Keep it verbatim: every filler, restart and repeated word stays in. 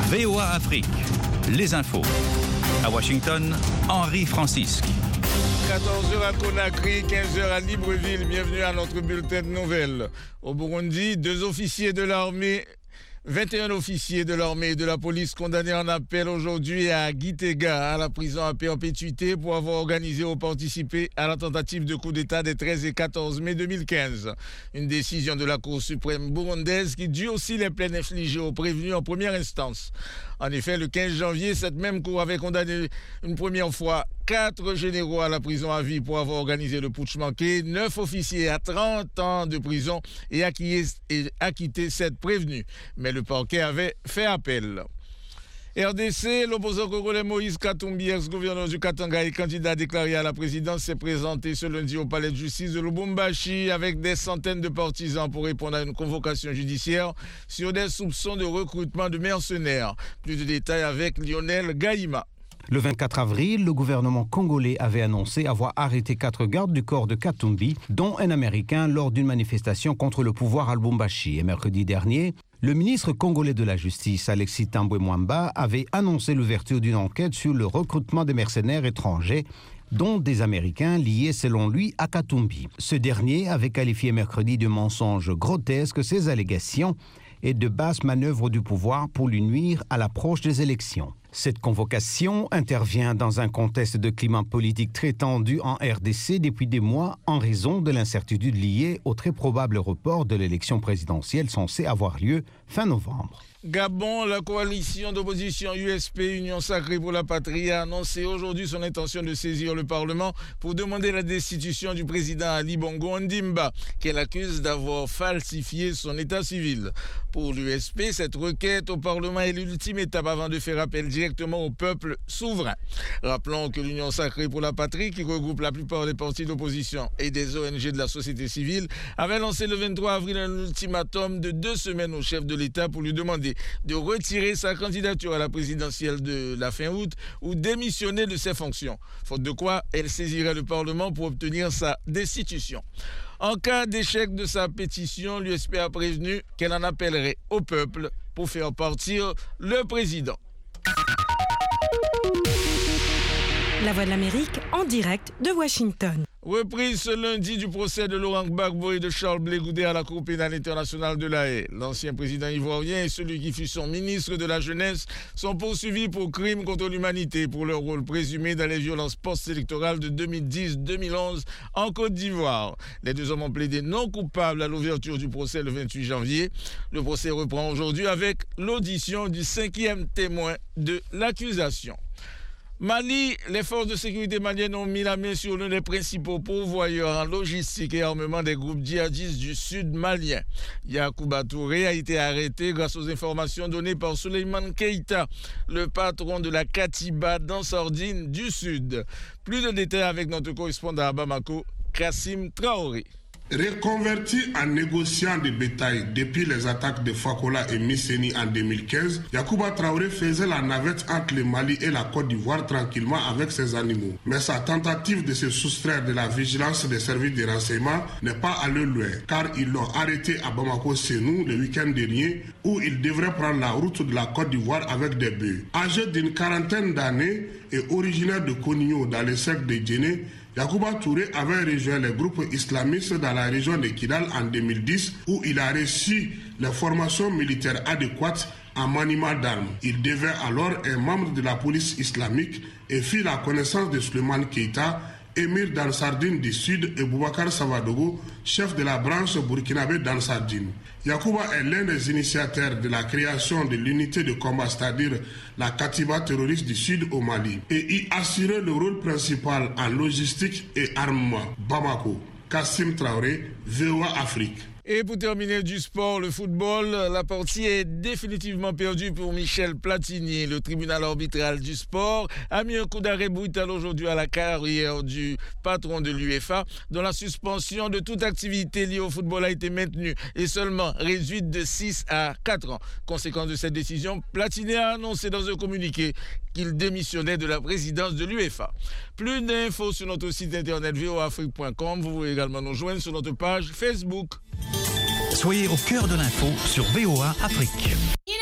V O A Afrique, les infos. À Washington, Henri Francisque. quatorze heures à Conakry, quinze heures à Libreville. Bienvenue à notre bulletin de nouvelles. Au Burundi, deux officiers de l'armée, vingt et un officiers de l'armée et de la police condamnés en appel aujourd'hui à Gitega, à la prison à perpétuité pour avoir organisé ou participé à la tentative de coup d'État des treize et quatorze mai deux mille quinze. Une décision de la Cour suprême burundaise qui dut aussi les peines infligées aux prévenus en première instance. En effet, le quinze janvier, cette même Cour avait condamné une première fois quatre généraux à la prison à vie pour avoir organisé le putsch manqué, neuf officiers à trente ans de prison et acquitté sept prévenus. Mais le parquet avait fait appel. R D C, l'opposant congolais Moïse Katumbi, ex-gouverneur du Katanga et candidat déclaré à la présidence, s'est présenté ce lundi au palais de justice de Lubumbashi avec des centaines de partisans pour répondre à une convocation judiciaire sur des soupçons de recrutement de mercenaires. Plus de détails avec Lionel Gaïma. Le vingt-quatre avril, le gouvernement congolais avait annoncé avoir arrêté quatre gardes du corps de Katumbi, dont un Américain, lors d'une manifestation contre le pouvoir à Lubumbashi. Et mercredi dernier, le ministre congolais de la Justice, Alexis Tambwe Mwamba, avait annoncé l'ouverture d'une enquête sur le recrutement des mercenaires étrangers, dont des Américains liés selon lui à Katumbi. Ce dernier avait qualifié mercredi de mensonge grotesque ces allégations et de basses manœuvres du pouvoir pour lui nuire à l'approche des élections. Cette convocation intervient dans un contexte de climat politique très tendu en R D C depuis des mois en raison de l'incertitude liée au très probable report de l'élection présidentielle censée avoir lieu fin novembre. Gabon, la coalition d'opposition U S P, Union Sacrée pour la Patrie, a annoncé aujourd'hui son intention de saisir le Parlement pour demander la destitution du président Ali Bongo Ondimba, qu'elle accuse d'avoir falsifié son état civil. Pour l'U S P, cette requête au Parlement est l'ultime étape avant de faire appel directement au peuple souverain. Rappelons que l'Union Sacrée pour la Patrie, qui regroupe la plupart des partis d'opposition et des O N G de la société civile, avait lancé le vingt-trois avril un ultimatum de deux semaines au chef de l'État pour lui demander de retirer sa candidature à la présidentielle de la fin août ou démissionner de ses fonctions, faute de quoi elle saisirait le Parlement pour obtenir sa destitution. En cas d'échec de sa pétition, l'U S P a prévenu qu'elle en appellerait au peuple pour faire partir le président. La Voix de l'Amérique en direct de Washington. Reprise ce lundi du procès de Laurent Gbagbo et de Charles Blé Goudé à la Cour pénale internationale de La Haye. L'ancien président ivoirien et celui qui fut son ministre de la Jeunesse sont poursuivis pour crimes contre l'humanité pour leur rôle présumé dans les violences post-électorales de deux mille dix deux mille onze en Côte d'Ivoire. Les deux hommes ont plaidé non coupables à l'ouverture du procès le vingt-huit janvier. Le procès reprend aujourd'hui avec l'audition du cinquième témoin de l'accusation. Mali, les forces de sécurité maliennes ont mis la main sur l'un des principaux pourvoyeurs en logistique et armement des groupes djihadistes du sud malien. Yacouba Touré a été arrêté grâce aux informations données par Souleymane Keïta, le patron de la Katiba d'Ansardine du Sud. Plus de détails avec notre correspondant à Bamako, Kassim Traoré. Reconverti en négociant de bétail depuis les attaques de Fakola et Misseni en deux mille quinze, Yacouba Traoré faisait la navette entre le Mali et la Côte d'Ivoire tranquillement avec ses animaux. Mais sa tentative de se soustraire de la vigilance des services de renseignement n'est pas allée loin, car ils l'ont arrêté à Bamako-Sénou le week-end dernier, où il devrait prendre la route de la Côte d'Ivoire avec des bœufs. Âgé d'une quarantaine d'années et originaire de Konigno dans le cercle de Djéné, Yacouba Touré avait rejoint les groupes islamistes dans la région de Kidal en deux mille dix où il a reçu les formations militaires adéquates en maniement d'armes. Il devint alors un membre de la police islamique et fit la connaissance de Souleymane Keïta, émir d'Ansardine du Sud, et Boubacar Savadogo, chef de la branche burkinabé d'Ansardine. Yacouba est l'un des initiateurs de la création de l'unité de combat, c'est-à-dire la Katiba terroriste du Sud au Mali, et y assurait le rôle principal en logistique et armement. Bamako, Kassim Traoré, V O A Afrique. Et pour terminer du sport, le football, la partie est définitivement perdue pour Michel Platini. Le tribunal arbitral du sport a mis un coup d'arrêt brutal aujourd'hui à la carrière du patron de l'U E F A, dont la suspension de toute activité liée au football a été maintenue et seulement réduite de six à quatre ans. Conséquence de cette décision, Platini a annoncé dans un communiqué qu'il démissionnait de la présidence de l'U E F A. Plus d'infos sur notre site internet v o a afrique point com. Vous pouvez également nous joindre sur notre page Facebook. Soyez au cœur de l'info sur V O A Afrique.